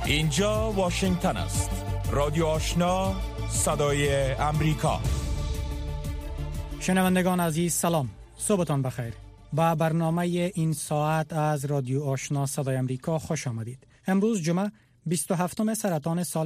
اینجا واشنگتن است. رادیو آشنا، صدای امریکا. شنوندگان عزیز سلام، صبحتان بخیر. با برنامه این ساعت از رادیو آشنا صدای امریکا خوش آمدید. امروز جمعه 27 سرطان سال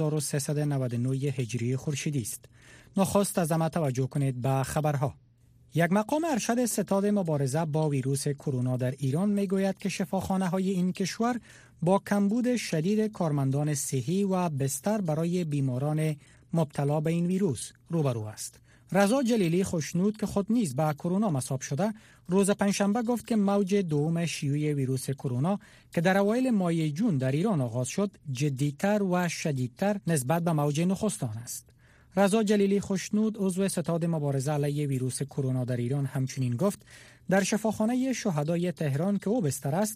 1399 هجری خورشیدی است. نخست از همه توجه کنید به خبرها. یک مقام ارشد ستاد مبارزه با ویروس کرونا در ایران میگوید که شفاخانه‌های این کشور با کمبود شدید کارمندان صحی و بستر برای بیماران مبتلا به این ویروس روبرو است. رضا جلیلی خوشنود که خود نیز به کرونا مصاب شده، روز پنجشنبه گفت که موج دوم شیوع ویروس کرونا که در اوایل ماه جون در ایران آغاز شد، جدی‌تر و شدیدتر نسبت به موج نخستان است. رضا جلیلی خوشنود عضو ستاد مبارزه علیه ویروس کرونا در ایران همچنین گفت در شفاخانه شهدای تهران که او بستر است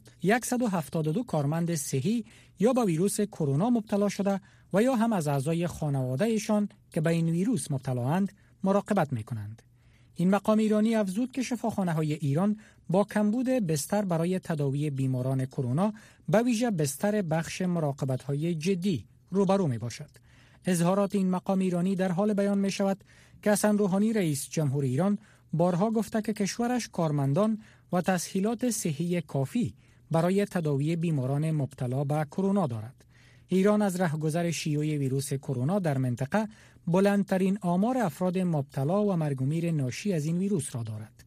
172 کارمند صحی یا به ویروس کرونا مبتلا شده و یا هم از اعضای خانواده‌شان که به این ویروس مبتلااند مراقبت می‌کنند. این مقام ایرانی افزود که شفاخانه‌های ایران با کمبود بستر برای تداوی بیماران کرونا به ویژه بستر بخش مراقبت‌های جدی روبرو می‌باشد. اظهارات این مقام ایرانی در حال بیان می شود که حسن روحانی رئیس جمهور ایران بارها گفته که کشورش کارمندان و تسهیلات صحی کافی برای تداوی بیماران مبتلا به کرونا دارد. ایران از رهگذر شیوع ویروس کرونا در منطقه بلندترین آمار افراد مبتلا و مرگ و میر ناشی از این ویروس را دارد.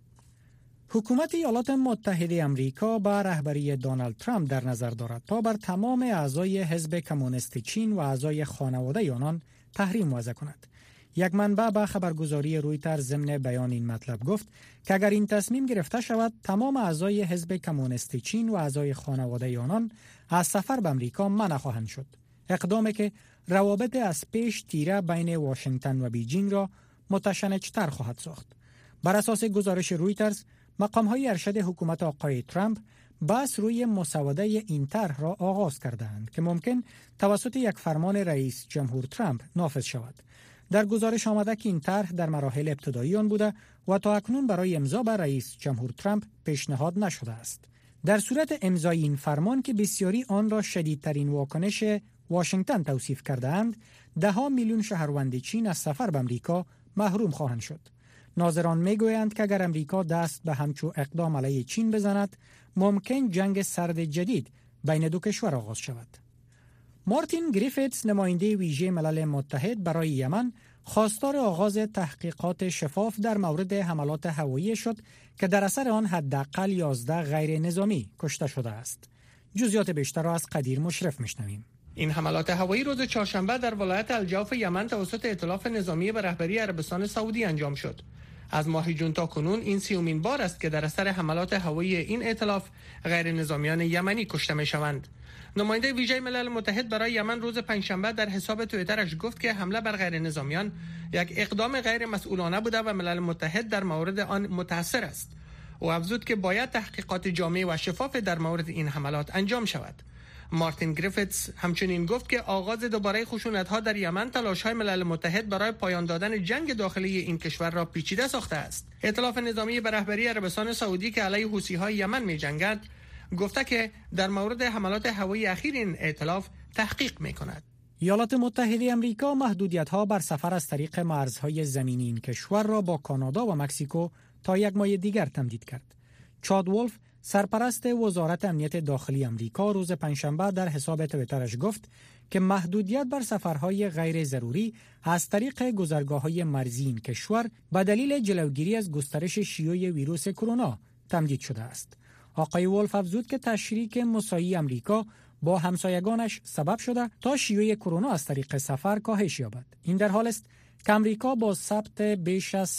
حکومت ایالات متحده آمریکا با رهبری دونالد ترامپ در نظر دارد تا بر تمام اعضای حزب کمونیست چین و اعضای خانواده آنان تحریم وضع کند. یک منبع به خبرگزاری رویترز ضمن بیان این مطلب گفت که اگر این تصمیم گرفته شود، تمام اعضای حزب کمونیست چین و اعضای خانواده آنان از سفر به آمریکا منع خواهند شد. اقدامی که روابط از پیش تیره بین واشنگتن و بیجینگ را متشنج‌تر خواهد ساخت. بر اساس گزارش رویترز، مقام‌های ارشد حکومت آقای ترامپ بحث روی مسوده این طرح را آغاز کردند که ممکن توسط یک فرمان رئیس جمهور ترامپ نافذ شود. در گزارش آمده که این طرح در مراحل ابتدایی آن بوده و تا اکنون برای امضا به رئیس جمهور ترامپ پیشنهاد نشده است. در صورت امضای این فرمان که بسیاری آن را شدیدترین واکنش واشنگتن توصیف کرده‌اند، 10 میلیون شهروند چین از سفر به آمریکا محروم خواهند شد. ناظران میگویند که اگر امریکا دست به همچو اقدام علیه چین بزند، ممکن جنگ سرد جدید بین دو کشور آغاز شود. مارتین گریفیتس، نماینده ویژه ملل متحد برای یمن، خواستار آغاز تحقیقات شفاف در مورد حملات هوایی شد که در اثر آن حداقل 11 غیر نظامی کشته شده است. جزئیات بیشتر را از قدیر مشرف میشنویم. این حملات هوایی روز چهارشنبه در ولایت الجوف یمن توسط ائتلاف نظامی به رهبری عربستان سعودی انجام شد. از ماه جون تا کنون این 30مین بار است که در اثر حملات هوایی این ائتلاف غیر نظامیان یمنی کشته می‌شوند. نماینده ویژه ملل متحد برای یمن روز پنجشنبه در حساب توییترش گفت که حمله بر غیر نظامیان یک اقدام غیر مسئولانه بوده و ملل متحد در مورد آن متأثر است. او افزود که باید تحقیقات جامع و شفاف در مورد این حملات انجام شود. مارتین گریفیتس همچنین گفت که آغاز دوباره خشونت‌ها در یمن تلاش‌های ملل متحد برای پایان دادن جنگ داخلی این کشور را پیچیده ساخته است. ائتلاف نظامی به رهبری عربستان سعودی که علیه حوثی‌های یمن می‌جنگد، گفته که در مورد حملات هوایی اخیر این ائتلاف تحقیق می‌کند. ایالات متحده آمریکا محدودیت‌ها بر سفر از طریق مرزهای زمینی این کشور را با کانادا و مکزیکو تا یک ماه دیگر تمدید کرد. چاد ولف، سرپرست وزارت امنیت داخلی آمریکا، روز پنجشنبه در حساب توییترش گفت که محدودیت بر سفرهای غیر ضروری از طریق گذرگاه‌های مرزی این کشور به دلیل جلوگیری از گسترش شیوع ویروس کرونا تمدید شده است. آقای ولف افزود که تشریک مساعی آمریکا با همسایگانش سبب شده تا شیوع کرونا از طریق سفر کاهش یابد. این در حال است که آمریکا با ثبت بیش از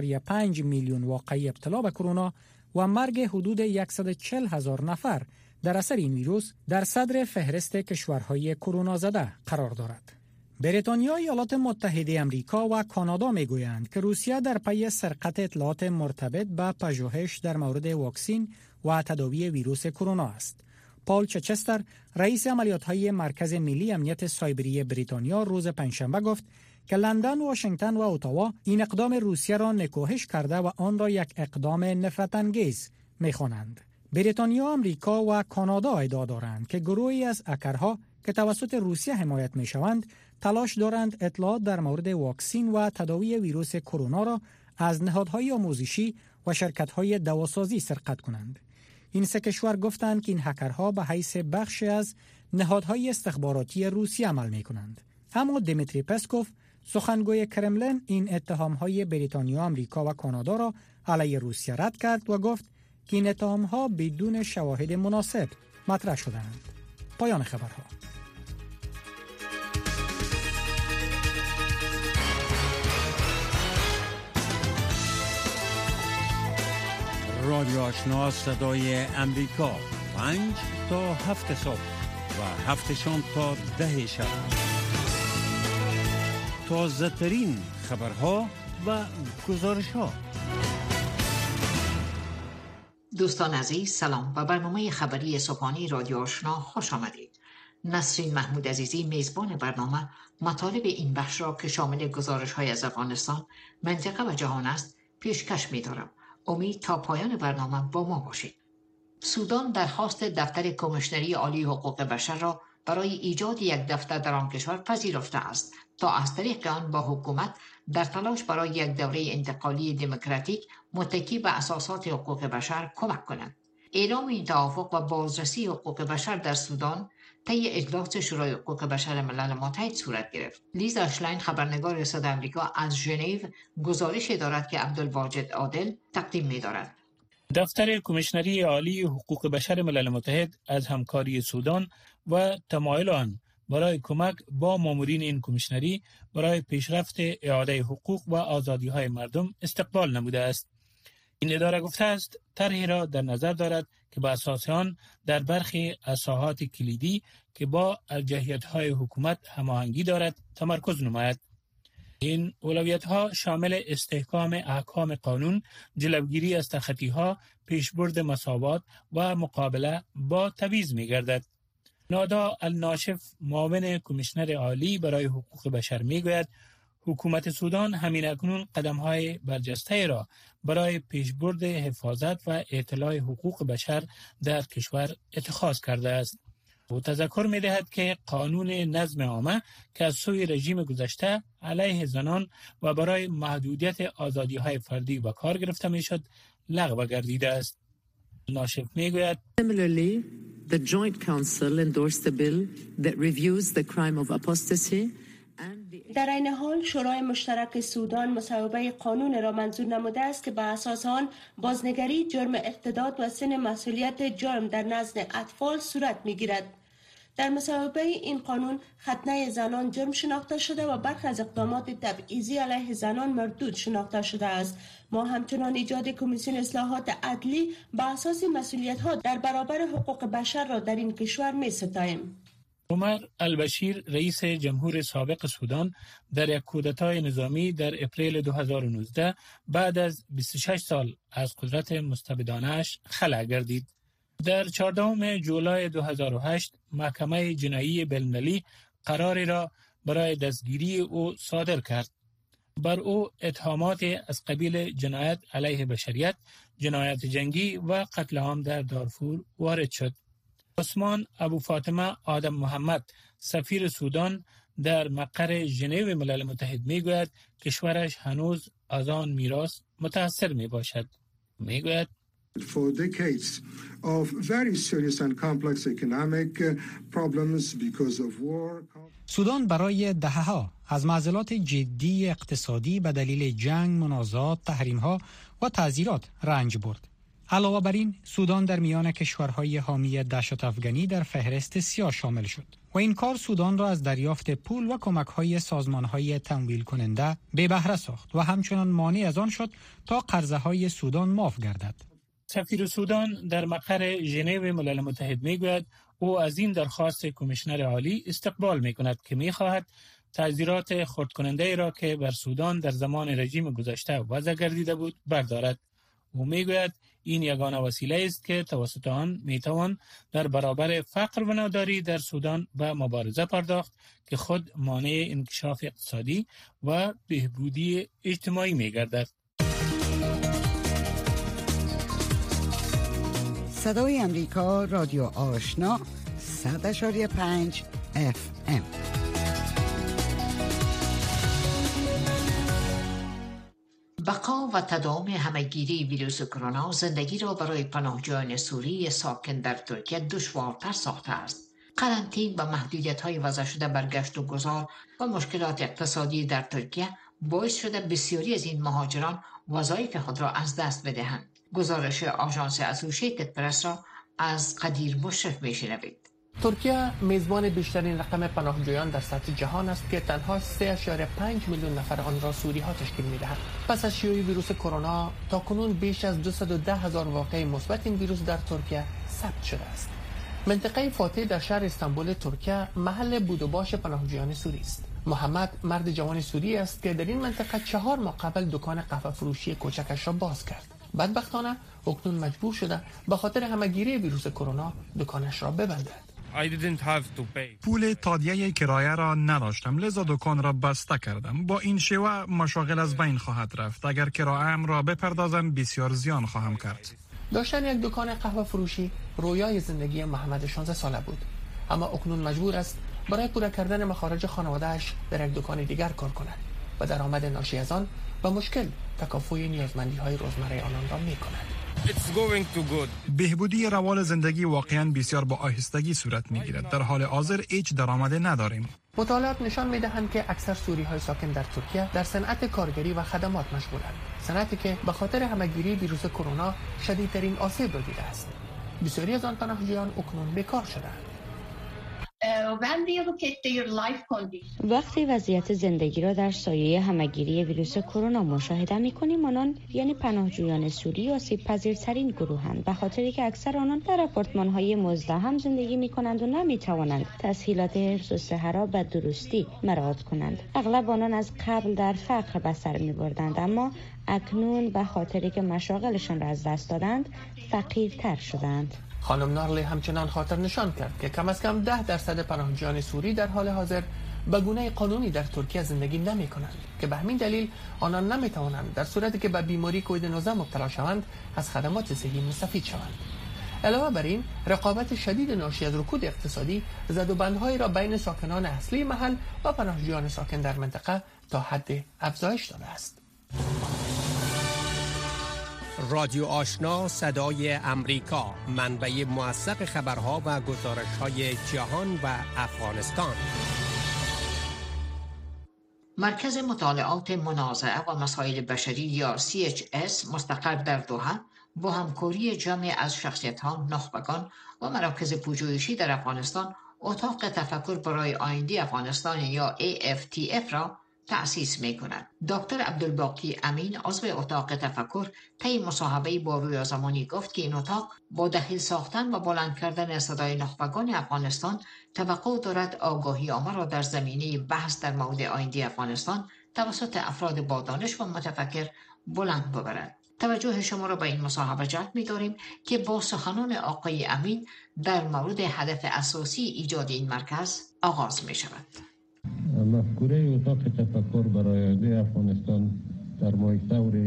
3.5 میلیون واقعه ابتلا به کرونا و مرگ حدود 140,000 نفر در اثر این ویروس در صدر فهرست کشورهای کرونا زده قرار دارد. بریتانیا، ایالات متحده آمریکا و کانادا میگویند که روسیه در پی سرقت اطلاعات مرتبط به پژوهش در مورد واکسن و تداوی ویروس کرونا است. پال چچستر، رئیس عملیات‌های مرکز ملی امنیت سایبری بریتانیا، روز پنجشنبه گفت که لندن، واشنگتن و اتاوا این اقدام روسیه را نکوهش کرده و آن را یک اقدام نفرت‌انگیز می‌خوانند. بریتانیا، آمریکا و کانادا ادعا دارند که گروهی از هکرها که توسط روسیه حمایت می شوند تلاش دارند اطلاعات در مورد واکسین و تداوی ویروس کرونا را از نهادهای آموزشی و شرکت‌های دواسازی سرقت کنند. این سه کشور گفتند که این هکرها به حیث بخشی از نهادهای استخباراتی روسیه عمل می کنند. اما دیمیتری پسکوف سخنگوی کرملین این اتهام‌های بریتانیا، آمریکا و کانادا را علیه روسیه رد کرد و گفت که این اتهام‌ها بدون شواهد مناسب مطرح شده‌اند. پایان خبرها. رادیو آشنا صدای امریکا 5 تا 7 صبح و 7 شام تا 10 شب. تازه ترین خبرها و گزارش‌ها. دوستان عزیز سلام و برنامه خبری صبحانه رادیو آشنا خوش آمدید. نسرین محمود عزیزی میزبان برنامه مطالب این بخش را که شامل گزارش‌های از افغانستان، منطقه و جهان است پیشکش می‌دارم. امید تا پایان برنامه با ما باشید. سودان درخواست دفتر کمیشنری عالی حقوق بشر را برای ایجاد یک دفتر در آن کشور پذیرفته است تا از طریق آن با حکومت در تلاش برای یک دوره انتقالی دموکراتیک متکی به اساسات حقوق بشر کمک کنند. اعلام این توافق و بازرسی حقوق بشر در سودان طی اجلاس شورای حقوق بشر ملل متحد صورت گرفت. لیز اشلاین خبرنگار صدای آمریکا از ژنو گزارش دارد که عبدالواجد عادل تقدیم می‌دارد. دفتر کمیشنری عالی حقوق بشر ملل متحد از همکاری سودان و تمایل آن برای کمک با مامورین این کمیشنری برای پیشرفت اعاده حقوق و آزادی‌های مردم استقبال نموده است. این اداره گفته است طرحی را در نظر دارد که به اساس آن در برخی از ساحات کلیدی که با ارجحیت‌های حکومت هماهنگی دارد تمرکز نماید. این اولویت‌ها شامل استحکام احکام قانون، جلوگیری از تخطی‌ها، پیشبرد مساوات و مقابله با تبعیض می‌گردد. نادا الناشف معاون کمیشنر عالی برای حقوق بشر می‌گوید حکومت سودان همین اکنون قدم‌های برجسته را برای پیشبرد حفاظت و اطلاع حقوق بشر در کشور اتخاذ کرده است. او تذکر می‌دهد که قانون نظم عامه که از سوی رژیم گذشته علیه زنان و برای محدودیت آزادی‌های فردی به کار گرفته می‌شد لغو گردیده است. ناشف می‌گوید Similarly, the Joint Council endorsed a bill that reviews the crime of apostasy. در این حال شورای مشترک سودان مصوبه قانون را منظور نموده است که به اساس آن بازنگری جرم ارتداد و سن مسئولیت جرم در نزد اطفال صورت می‌گیرد. در مصوبه این قانون ختنه زنان جرم شناخته شده و برخی از اقدامات تبعیضی علیه زنان مردود شناخته شده است. ما همچنان ایجاد کمیسیون اصلاحات عدلی به اساس مسئولیت‌ها در برابر حقوق بشر را در این کشور می‌ستاییم. عمر البشیر رئیس جمهور سابق سودان در یک کودتای نظامی در اپریل 2019 بعد از 26 سال از قدرت مستبدانه‌اش خلع گردید. در 14 جولای 2008 محکمه جنایی بین‌المللی قراری را برای دستگیری او صادر کرد. بر او اتهامات از قبیل جنایت علیه بشریت، جنایت جنگی و قتل عام در دارفور وارد شد. عثمان ابو فاطمه آدم محمد سفیر سودان در مقر ژنو ملل متحد میگوید کشورش هنوز از آن میراث متاثر می باشد. میگوید For decades of very serious and complex economic problems because of war. سودان برای دهه‌ها از معضلات جدی اقتصادی به دلیل جنگ، منازعات، تحریم‌ها و تعزیرات رنج برد. علاوه بر این، سودان در میان کشورهای حامی دهشت افغانی در فهرست سیاه شامل شد و این کار سودان را از دریافت پول و کمک‌های سازمان‌های تمویل کننده بے بهره ساخت و همچنان مانع از آن شد تا قرضه‌های سودان معاف گردد. سفیر سودان در مقر ژنو ملل متحد میگوید او از این درخواست کمیشنر عالی استقبال میکند که میخواهد تعزیرات خردکننده را که بر سودان در زمان رژیم گذشته وضع گردیده بود بردارد. او میگوید این یگانه وسیله است که توسط آن میتوان در برابر فقر و ناداری در سودان به مبارزه پرداخت که خود مانع انکشاف اقتصادی و بهبودی اجتماعی میگردد. صدای امریکا رادیو آشنا 100.5 FM. بقا و تداوم همهگیری ویروس کرونا زندگی را برای پناهجویان سوری ساکن در ترکیه دشوارتر ساخته است. قرنطینه و محدودیت‌های وضع شده برگشت و گذار و مشکلات اقتصادی در ترکیه باعث شده بسیاری از این مهاجران وظایف خود را از دست بدهند. گزارش آژانس اسوشیتد پرس را از قدیر مشرف میشنوید. ترکیه میزبان بیشترین رقم پناهجویان در سطح جهان است که تنها 3.5 میلیون نفر آن را سوری ها تشکیل می‌دهند. پس از شیوع ویروس کرونا تاکنون بیش از 210,000 واقعه مثبت این ویروس در ترکیه ثبت شده است. منطقه فاتح در شهر استانبول ترکیه محل بود و باش پناهجویان سوری است. محمد مرد جوان سوری است که در این منطقه 4 ماه قبل دکان قهوه فروشی کوچکش را باز کرد. بدبختانه اکنون مجبور شده به خاطر همهگیری ویروس کرونا دکانش را ببندد. پول تادیه کرایه را نداشتم، لذا دکان را بسته کردم. با این شیوه مشاغل از بین خواهد رفت. اگر کرایه‌ام را بپردازم بسیار زیان خواهم کرد. داشتن یک دکان قهوه فروشی رویای زندگی محمد 16 ساله بود، اما اکنون مجبور است برای پورا کردن مخارج خانواده‌اش در یک دکان دیگر کار کند و درآمد ناشی از آن با مشکل تکافوی نیازمندی‌های روزمره آنان را می‌کند. بهبودی روال زندگی واقعا بسیار با آهستگی صورت می‌گیرد. در حال حاضر هیچ درآمد نداریم. مطالعات نشان می‌دهند که اکثر سوری‌های ساکن در ترکیه در صنعت کارگری و خدمات مشغولند، صنعتی که به خاطر همهگیری ویروس کرونا شدیدترین آسیب را دیده است. بسیاری از آن پناهجویان اکنون بیکار شدند. وقتی وضعیت زندگی را در سایه همهگیری ویروس کرونا مشاهده می‌کنیم، آنان یعنی پناهجویان سوری آسیب پذیرترین گروهند، به خاطری که اکثر آنان در آپارتمان‌های مزدحم زندگی می‌کنند و نمی‌توانند تسهیلات حفظ الصحه را به درستی مراعات کنند. اغلب آنان از قبل در فقر به سر می‌بردند، اما اکنون به خاطری که مشاغلشان را از دست دادند فقیرتر شدند. خانم نارلی همچنان خاطر نشان کرد که کم از کم 10% پناهجویان سوری در حال حاضر به گونه قانونی در ترکیه زندگی نمی کنند که به همین دلیل آنان نمی توانند در صورتی که به بیماری کووید 19 مبتلا شوند از خدمات صحی مستفید شوند. علاوه بر این رقابت شدید ناشی از رکود اقتصادی زدوبندهایی را بین ساکنان اصلی محل و پناهجویان ساکن در منطقه تا حد افزایش داده است. رادیو آشنا صدای امریکا، منبع موثق خبرها و گزارش‌های جهان و افغانستان. مرکز مطالعات منازعه و مسائل بشری یا CHS مستقر در دوحه با همکاری جمعی از شخصیت‌ها، نخبگان و مراکز پژوهشی در افغانستان اتاق تفکر برای آینده افغانستان یا AFTF را تأسیس می‌کند. دکتر عبدالباقی امین عضو اتاق تفکر طی مصاحبه‌ای با رویا زمانی گفت که این اتاق با دخیل ساختن و بلند کردن صدای نخبگان افغانستان توقع دارد آگاهی عامه را در زمینه بحث در مورد آینده افغانستان توسط افراد با دانش و متفکر بلند ببرد. توجه شما را به این مصاحبه جلب می‌داریم که با سخنان آقای امین در مورد هدف اساسی ایجاد این مرکز آغاز می‌شود. مفکوره اتاق تفکر برای آینده افغانستان در ماه ثور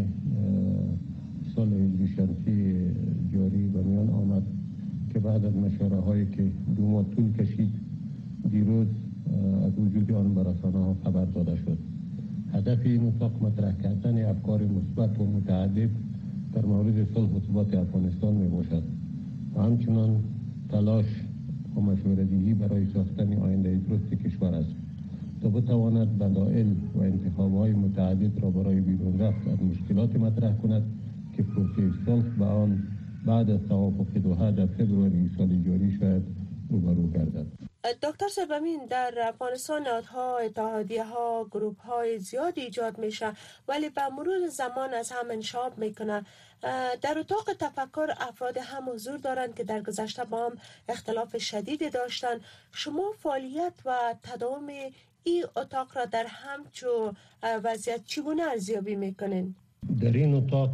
سال هجری جاری به میان آمد که بعد از مشوره هایی که 2 ماه طول کشید دیروز از وجود آن به رسانه‌ها خبر داده شد. هدف این اتاق مطرح کردن افکار مثبت و متعدد در مورد صلح و ثبات افغانستان می باشد و همچنان تلاش و مشوره‌دهی برای ساختن آینده درست کشور است تا بتواند بدائل و انتخاب‌های متعدد را برای بیرون رفت از مشکلات مطرح کند که پروسه صلح به آن بعد از توافق دوحه در فبروری سال جاری شاید روبرو گردد. دکتر سبمین، در افغانستان نهادها، اتحادیه‌ها، گروه‌های زیادی ایجاد میشه ولی به مرور زمان از هم انشعاب میکنه. در اتاق تفکر افراد هم حضور دارند که در گذشته با هم اختلاف شدیدی داشتند. شما فعالیت و تداوم این اتاق را در همچو وضعیت چگونه ارزیابی میکنین؟ در این اتاق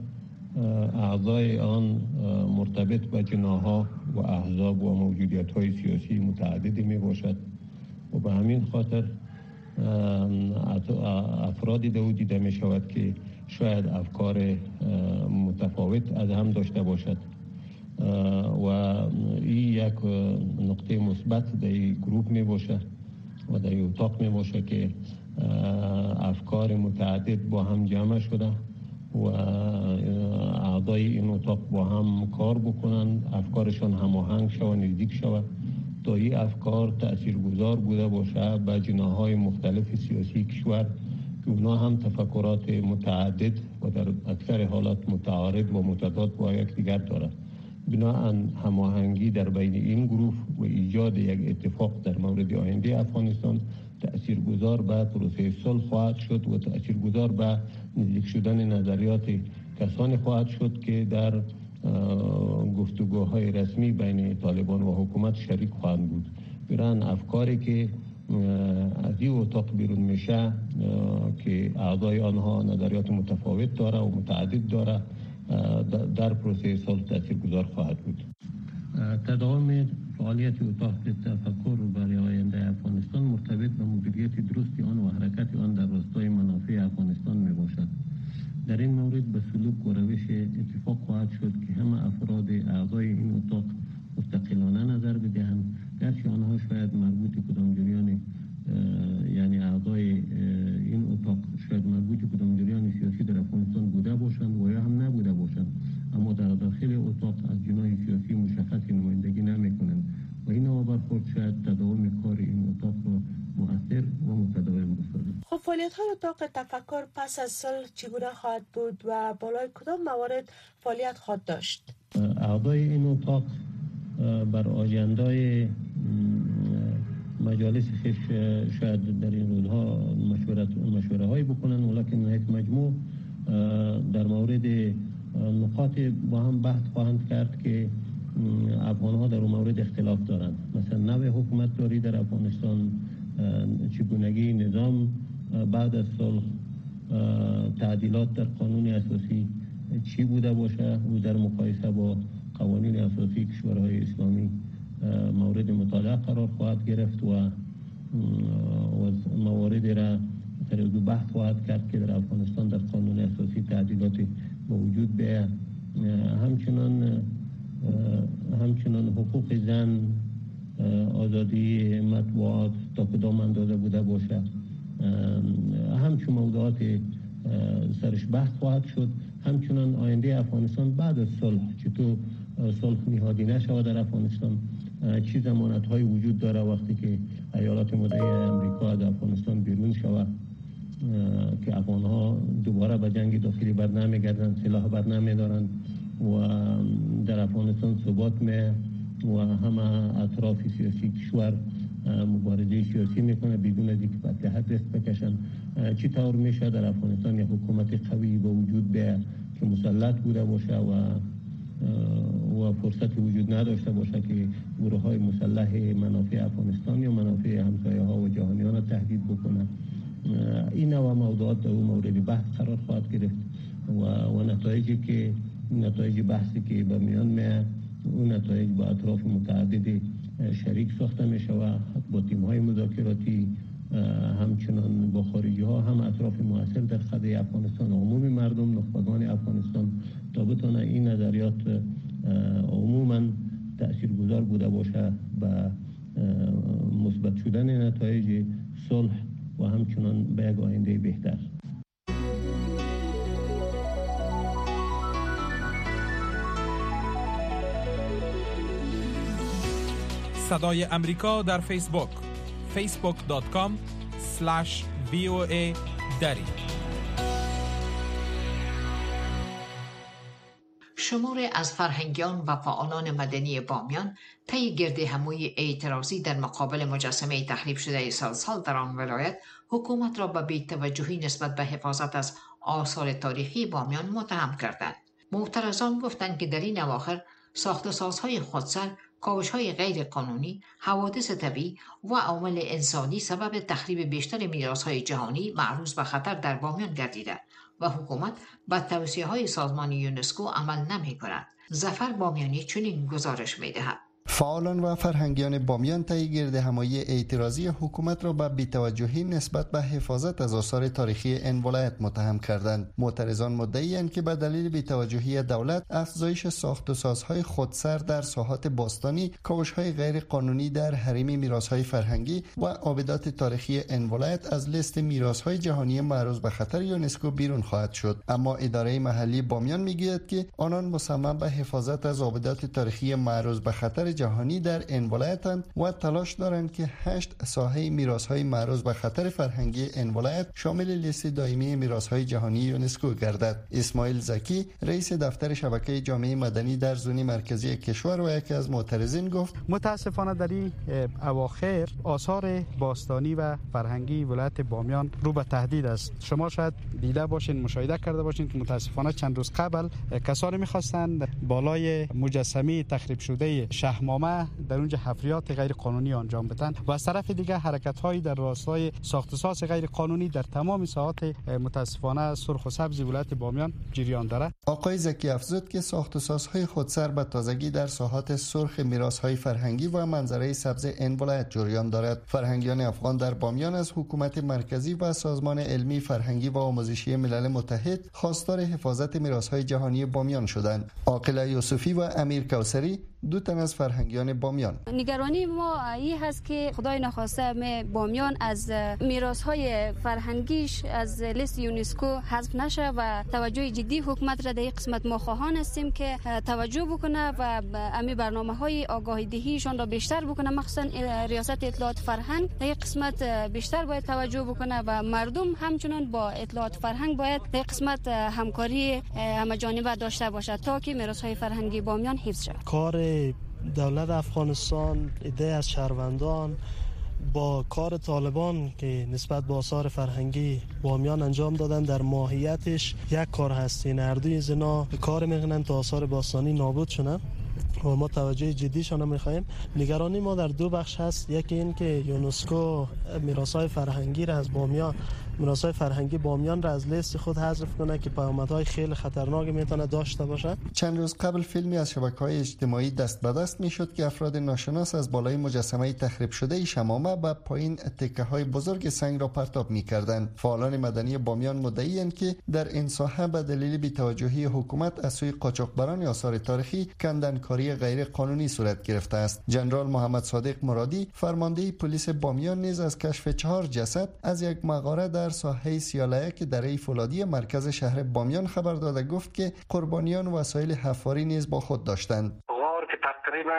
اعضای آن مرتبط به جناح‌ها و احزاب و موجودیت‌های سیاسی متعددی می باشد و به همین خاطر افرادی دیده می شود که شاید افکار متفاوت از هم داشته باشد و این یک نقطه مثبت در این گروه می باشه و در این اتاق می باشه که افکار متعدد با هم جمع شده و اعضای این اتاق با هم کار بکنن، افکارشان هماهنگ شود، نزدیک شود تا این افکار تاثیرگذار بوده باشه به جناح‌های مختلف سیاسی کشور که اونا هم تفکرات متعدد و در اکثر حالات متعارض و متضاد با یکدیگر دارد. بنابراین هماهنگی در بین این گروه و ایجاد یک اتفاق در مورد آینده افغانستان تأثیرگذار به پروسه صلح خواهد شد و تأثیرگذار به نزدیک شدن نظریات کسانی خواهد شد که در گفتگوهای رسمی بین طالبان و حکومت شریک خواهند بود. برای افکاری که از این اتاق بیرون میشه که اعضای آنها نظریات متفاوت داره و متعدد داره در پروسه صلح تاثیرگذار خواهد بود. تداوم فعالیت اتاق تفکر برای آینده افغانستان مرتبط به مدیریت درست آن و حرکت آن در راستای منافع افغانستان می باشد. در این مورد به سلوک و روش اتفاق خواهد شد که همه افراد اعضای این اتاق مستقلانه نظر بدهند، گرچه آنها شاید مربوط کدام جریان یعنی اعضای این اتاق شاید مربوط کدام جریان سیاسی در افغانستان بوده باشند و یا هم نبوده باشند، اما در داخل اتاق از جناح سیاسی مشخصی نمایندگی نمی‌کنند و این برخورد شاید تداوم کار این اتاق را مؤثر و متداوم بسازد. خب فعالیت‌های اتاق تفکر پس از صلح چگونه خواهد بود و بالای کدام موارد فعالیت خواهد داشت؟ اعضای این اتاق بر آژندای مجالس خیش شاید در این روزها مشوره هایی بکنن، ولیکن نهایت مجموع در مورد نقاط با هم بحث خواهند کرد که افغان ها در اون مورد اختلاف دارند. مثلا نوع حکومت داری در افغانستان، چگونگی نظام بعد از صلح، تعدیلات در قانون اساسی چی بوده باشه و در مقایسه با قوانین اساسی کشورهای اسلامی مورد مطالعه قرار خواهد گرفت و موارد را ترازو بحث خواهد کرد که در افغانستان در قانون اساسی تعدیلات موجود به همچنان حقوق زن، آزادی مطبوعات تا کدام اندازه بوده باشه، همچون موضوعات سرش بحث خواهد شد. همچنان آینده افغانستان بعد از صلح، چطور صلح نهادی نشود در افغانستان، چی ضمانت های وجود داره وقتی که ایالات متحده آمریکا از افغانستان بیرون شود که افغان ها دوباره به جنگ داخلی برنمیگردند، سلاح برنمیدارند و در افغانستان ثبات می و همه اطراف سیاسی کشور مبارزه سیاسی میکنه بدون اینکه به اتحاد دست بکشن. چی طور میشه در افغانستان یک حکومت قوی به وجود بیاد که مسلط بوده باشه و فرصتی وجود نداشته باشه که گروه های مسلح منافع افغانستان یا منافع همسایه ها و جهانیان را تهدید بکنه. این نوع موضوعات در اون مورد بحث قرار خواهد گرفت و نتایج بحثی که به میان میاد اون نتایج با اطراف متعدد شریک ساخته می شود، با تیم های مذاکراتی، همچنان با خارجی ها، هم اطراف مؤثر در قضیه افغانستان، عمومی مردم، نخبگان افغانستان، تا بتونه این نظریات عموما تأثیرگذار بوده باشه به مثبت شدن نتایج صلح و همچنان به یک آینده بهتر. صدای امریکا در فیسبوک facebook.com/VOA دری. شماری از فرهنگیان و فعالان مدنی بامیان طی گرد همایی اعتراضی در مقابل مجسمه تخریب شده سلسال در آن ولایت حکومت را به بی‌توجهی نسبت به حفاظت از آثار تاریخی بامیان متهم کردند. معترضان گفتند که در این اواخر ساخت‌وسازهای خودسر، کاوش‌های غیر قانونی، حوادث طبیعی و عوامل انسانی سبب تخریب بیشتر میراث‌های جهانی معروض به خطر در بامیان گردیده و حکومت به توصیه‌های سازمان یونسکو عمل نمی‌کند. ظفر بامیانی چنین گزارش می‌دهد. فعالان و فرهنگیان بامیان طی گردهمایی اعتراضی حکومت را به بی‌توجهی نسبت به حفاظت از آثار تاریخی این ولایت متهم کردند. معترضان مدعی‌اند که به دلیل بی‌توجهی دولت، افزایش ساخت و سازهای خودسر در ساحات باستانی، کاوش‌های غیر قانونی در حریم میراث‌های فرهنگی و آبدات تاریخی این ولایت از لیست میراث‌های جهانی معرض به خطر یونسکو بیرون خواهد شد. اما اداره محلی بامیان میگوید که آنان مصمم به حفاظت از آبدات تاریخی معرض به خطر جهانی در این ولایتند و تلاش دارند که 8 ساحه میراث‌های معرض به خطر فرهنگی این ولایت شامل لیست دائمی میراث‌های جهانی یونسکو گردد. اسماعیل زکی، رئیس دفتر شبکه جامعه مدنی در زون مرکزی کشور و یکی از معترضین گفت: متاسفانه در این اواخر آثار باستانی و فرهنگی ولایت بامیان رو به تهدید است. شما شاید دیده باشین، مشاهده کرده باشین که متاسفانه چند روز قبل کسانی می‌خواستند بالای مجسمه تخریب شده شهمامه در اونجا حفریات غیر قانونی انجام بدن و از طرف دیگه حرکت‌هایی در راستای ساخت و ساز غیر قانونی در تمام ساحات متاسفانه سرخ و سبز ولایت بامیان جریان داره. آقای زکی افزود که ساخت و سازهای خودسر به تازگی در ساحات سرخ میراث‌های فرهنگی و منظره سبز این ولایت جریان دارد. فرهنگیان افغان در بامیان از حکومت مرکزی و سازمان علمی فرهنگی و آموزشی ملل متحد خواستار حفاظت میراث‌های جهانی بامیان شدند. عاقله یوسفی و امیر کوثری، دو تن از فرهنگیان بامیان: نگرانی ما این هست که خدای نخواسته بامیان از میراث‌های فرهنگیش از لیست یونسکو حذف نشه و توجه جدی حکومت را در این قسمت ما خواهان هستیم که توجه بکنه و امی برنامه‌های آگاهی دهیشان را بیشتر بکنه. مخصوصا ریاست اطلاعات فرهنگ در این قسمت بیشتر باید توجه بکنه و مردم همچنان با اطلاعات فرهنگ باید در این قسمت همکاری همه‌جانبه داشته باشد تا که میراث‌های فرهنگی بامیان حفظ شود. کار دولت افغانستان، ایده از شهروندان با کار طالبان که نسبت به آثار فرهنگی بامیان انجام دادن در ماهیتش یک کار هست. این هر دوی زنا کار میکنن تا آثار باستانی نابود شدن و ما توجه جدیشان میخوایم. نگرانی ما در دو بخش هست. یکی این که یونسکو میراث‌های فرهنگی را از بامیان، میراث‌های فرهنگی بامیان را از لیست خود حذف کنه که پیامدهای خیلی خطرناک میتونه داشته باشه. چند روز قبل فیلمی از شبکه‌های اجتماعی دست به دست میشد که افراد ناشناس از بالای مجسمه تخریب شده شمامه به پایین تکه‌های بزرگ سنگ را پرتاب می‌کردند. فعالان مدنی بامیان مدعی‌اند که در این ساحه به دلیل بی‌توجهی حکومت از سوی قاچاقبران آثار تاریخی کندنکاری غیر قانونی صورت گرفته است. جنرال محمد صادق مرادی، فرمانده پلیس بامیان، نیز از کشف 4 جسد از یک مغاره در ساحه سیالایک دره فولادی مرکز شهر بامیان خبر داده گفت که قربانیان وسایل حفاری نیز با خود داشتند. غار که تقریبا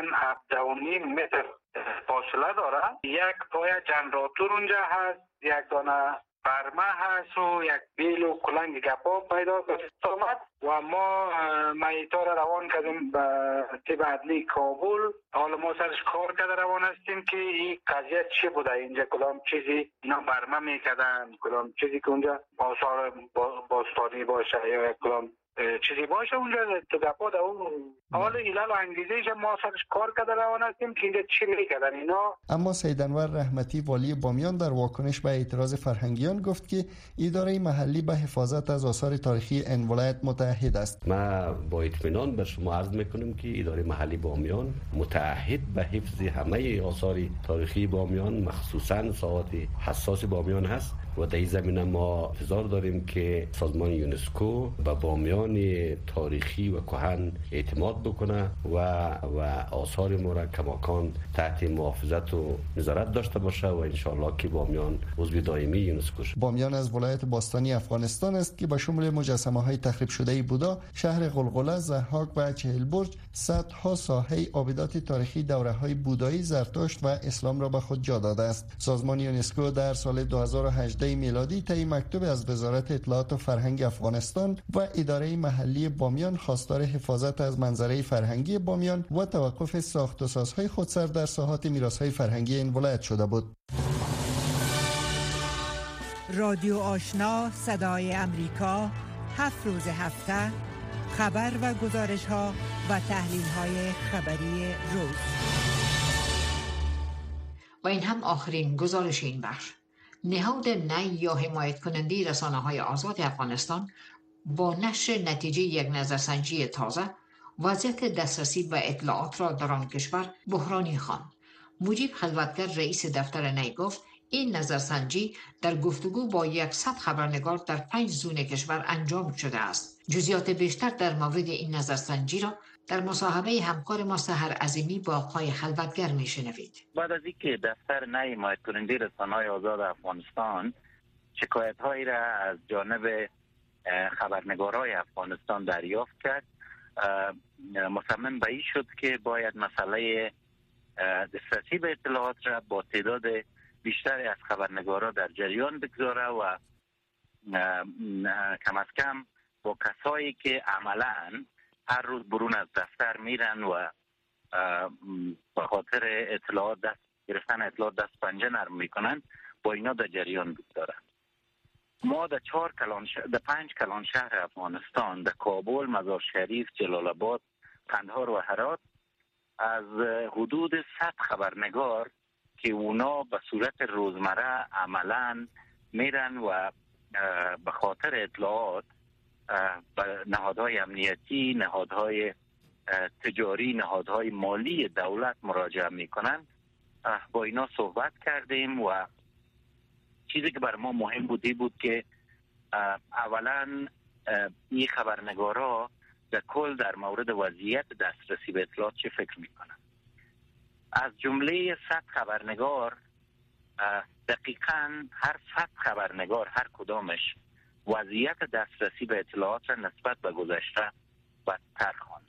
7.5 متر فاصله داره، یک پای جنراتور اونجا هست، یک دانه برمه هست و یک بیل و کلنگ گپا پیدا آمد و ما میتا را روان کردیم به تیب عدلی کابل. حالا ما سرش کار کرده روان هستیم که این قضیه چی بوده، اینجا کلام چیزی اینا برمه میکردن، کلام چیزی که اونجا آثار باستانی باشه یا کلام چیزی باشه اونجا تو گپا ده اون حالا ایلال و انگیزهش ما سرش کار کرده روان هستیم که اینجا چی میکردن اینا. اما سید انور رحمتی، والی بامیان، در واکنش به اعتراض فرهنگیان گفت که اداره محلی به حفاظت از آثار تاریخی این ولایت متعهد است. ما با اطمینان به شما عرض میکنیم که اداره محلی بامیان متعهد به حفظ همه آثار تاریخی بامیان، مخصوصا ساحات حساس بامیان هست و در این زمینه ما انتظار داریم که سازمان یونسکو به بامیان تاریخی و کهن اعتماد بکنه و آثار ما را کماکان تحت محافظت و نظارت داشته باشه و انشالله که بامیان عضو دائمی یونسکو شد. بامیان از ولایت باستانی افغانستان است که به شمول مجسمه‌های تخریب شده بودا، شهر غلغله، ضحاک و چهلبرج صدها ساحه آبدات تاریخی دوره‌های بودایی، زرتشت و اسلام را به خود جا داده است. سازمان یونسکو در سال 2018 میلادی طی مکتوب از وزارت اطلاعات و فرهنگ افغانستان و اداره محلی بامیان خواستار حفاظت از منظره فرهنگی بامیان و توقف ساخت و سازهای خودسر در ساحات میراث‌های فرهنگی این ولایت شده بود. رادیو آشنا صدای امریکا 7 روز هفته خبر و گزارش‌ها و تحلیل‌های خبری روز. و این هم آخرین گزارش این بخش. نهاد نی یا حمایت کننده رسانه‌های آزاد افغانستان با نشر نتیجه یک نظرسنجی تازه وضعیت دسترسی به اطلاعات را در آن کشور بحرانی خواند. مجیب خلوتگر رئیس دفتر نی گفت این نظرسنجی در گفتگو با 100 خبرنگار در 5 زون کشور انجام شده است. جزئیات بیشتر در مورد این نظرسنجی را در مصاحبه همکار ما سحر عظیمی با آقای خلوتگر میشنوید. بعد از اینکه دفتر نی حمایت کننده رسانه‌های آزاد افغانستان شکایت‌هایی را از جانب خبرنگارای افغانستان دریافت کرد، مصمم به این شد که باید مسئله دسترسی به اطلاعات را با تعداد بیشتری از خبرنگارا در جریان بگذاره و کم از کم با کسایی که عملاً هر روز برون از دفتر میرن و به خاطر اطلاعات گرفتن اطلاعات دست پنجه نرم میکنن با اینا در جریان بگذارن. ما در 5 کلان شهر افغانستان، در کابل، مزار شریف، جلال آباد، قندهار و هرات از حدود 100 خبرنگار که اونا به صورت روزمره عملاً میرن و به خاطر اطلاعات به نهادهای امنیتی، نهادهای تجاری، نهادهای مالی دولت مراجعه میکنن، با اینا صحبت کردیم و چیزی که بر ما مهم بود که اولا این خبرنگارا در کل در مورد وضعیت دسترسی به اطلاعات چه فکر میکنن. از جمله 100 خبرنگار دقیقاً هر 100 خبرنگار هر کدامش وضعیت دسترسی به اطلاعات را نسبت به گذشته بدتر خواند.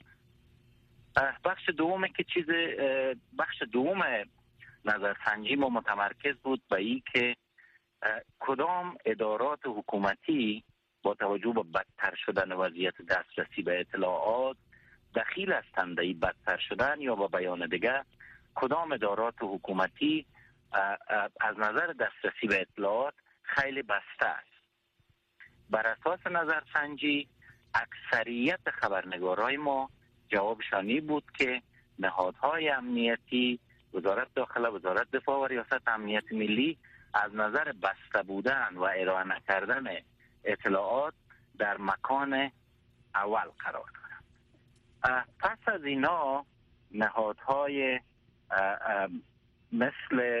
بخش دوم نظرسنجی ما متمرکز بود به این که کدام ادارات حکومتی با توجه به بدتر شدن وضعیت دسترسی به اطلاعات دخیل هستند در این بدتر شدن، یا با بیان دیگه کدام ادارات حکومتی از نظر دسترسی به اطلاعات خیلی بسته است. بر اساس نظرسنجی اکثریت خبرنگارای ما جوابشانی بود که نهادهای امنیتی، وزارت داخله، وزارت دفاع و ریاست امنیت ملی از نظر بسته بودن و ارائه نکردن اطلاعات در مکان اول قرار دارند. پس از اینا نهادهای مثل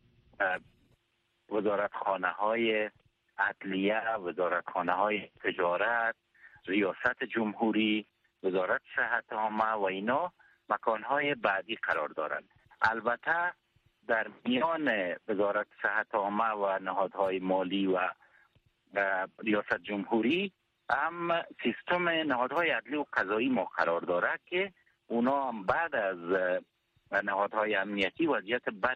وزارتخانه‌های عدلیه، وزارتخانه‌های تجارت، ریاست جمهوری، وزارت صحت عامه و اینا مکانهای بعدی قرار دارند. البته در میان وزارت صحت عامه و نهادهای مالی و ریاست جمهوری هم سیستم نهادهای عدلی و قضایی ما قرار دارد که اونا هم بعد از نهادهای امنیتی وضعیت بد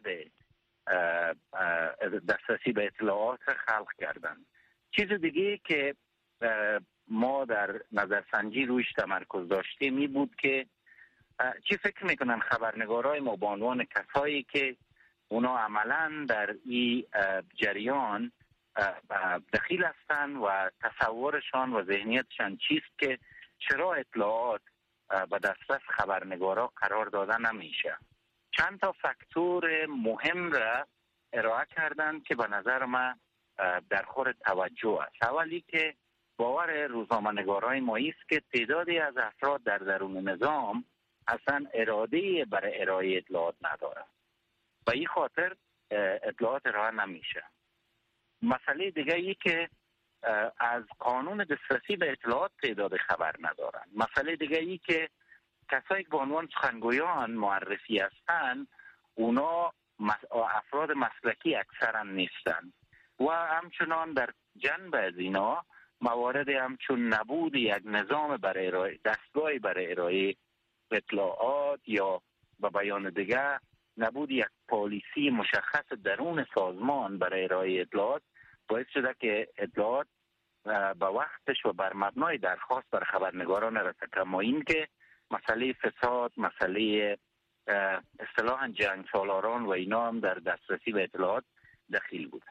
دسترسی به اطلاعات خلق کردن. چیز دیگه که ما در نظرسنجی رویش تمرکز داشتیم می بود که چی فکر میکنن خبرنگارای ما به عنوان کسایی که اونا عملا در این جریان دخیل هستن و تصورشان و ذهنیتشان چیست که چرا اطلاعات به دسترس خبرنگارا قرار داده نمیشه. چند تا فاکتور مهم را ارائه کردن که به نظر من در خور توجه است. اولی که باور روزنامه‌نگارای ما است که تعدادی از افراد در درون نظام اصلا اراده برای ارائه اطلاعات ندارند. به این خاطر اطلاعات ارائه نمیشه. مسئله دیگه ای که از قانون دسترسی به اطلاعات تعداد خبر ندارند. مسئله دیگه ای که کسایی که به عنوان سخنگویان معرفی هستند اونا افراد مسلکی اکثرا نیستند و همچنان در جنب از اینا موارد همچون نبود یک نظام برای ارائه، دستگاهی برای ارائه اطلاعات یا به بیان دیگه نبود یک پالیسی مشخص درون سازمان برای ارائه اطلاعات باعث شده که اطلاعات به وقتش و بر مبنای درخواست بر خبرنگاران نرسه. کما این که مسئله فساد، مسئله اصطلاحاً جنگ سالاران و اینا هم در دسترسی به اطلاعات دخیل بود.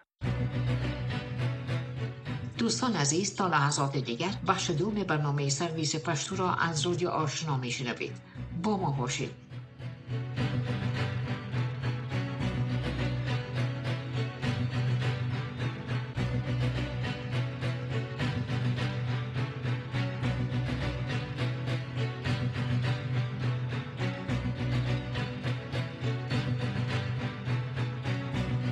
دوستان عزیز، تا لحظات دیگر بخش دوم برنامه سرویس پشتو را از رادیو آشنا میشنوید. با ما باشید.